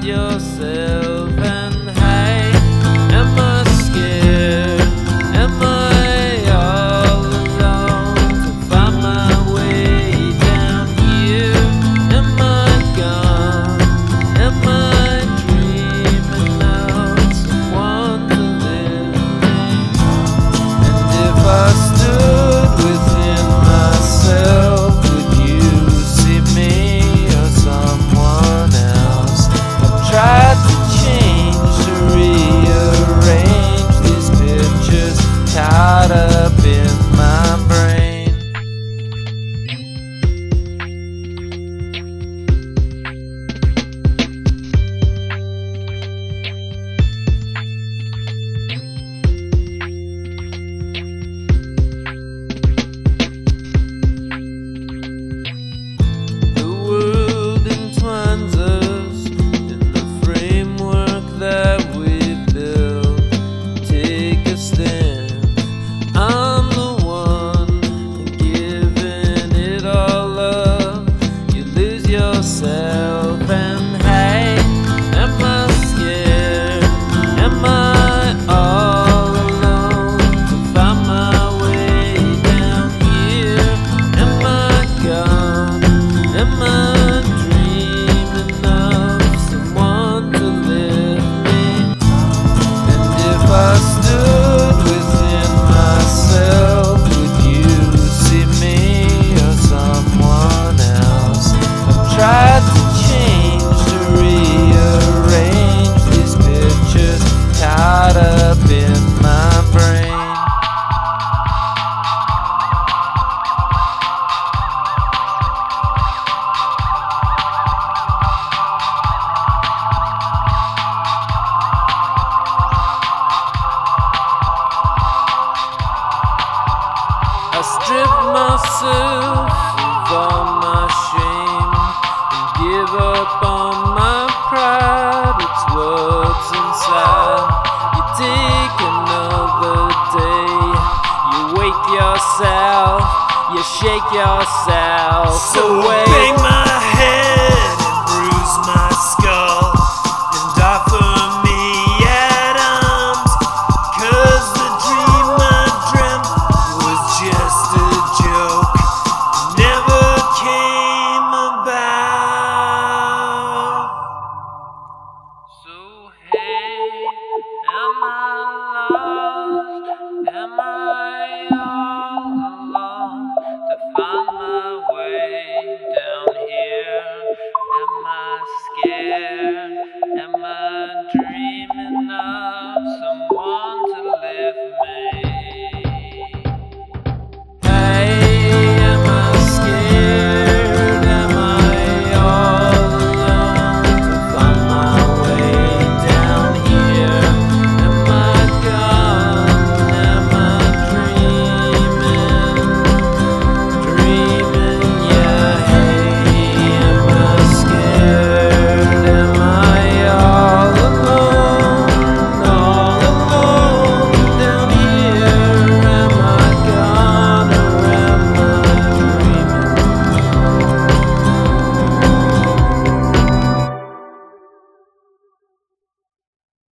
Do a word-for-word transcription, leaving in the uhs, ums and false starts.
yourself and hey, am I scared? Am I all alone to find my way down here? Am I gone? Am I dreaming of someone to live in? And if I stood within myself, would you see me or someone else? I've tried to change, to rearrange these pictures tied up in my brain. The world entwines us in the framework that we build. Take a stand, I'm the one giving it all up. You lose yourself and hey, am I scared? Am I all alone to find my way down here? Am I gone? Am I dreaming of someone to lift me? And if I stood within myself, would you see me or someone else? I've tried to change, to rearrange these pictures tied up in my brain. I strip myself of all my shame and give up on my pride. It's what's inside. You take another day, you wake yourself, you shake yourself So away. bang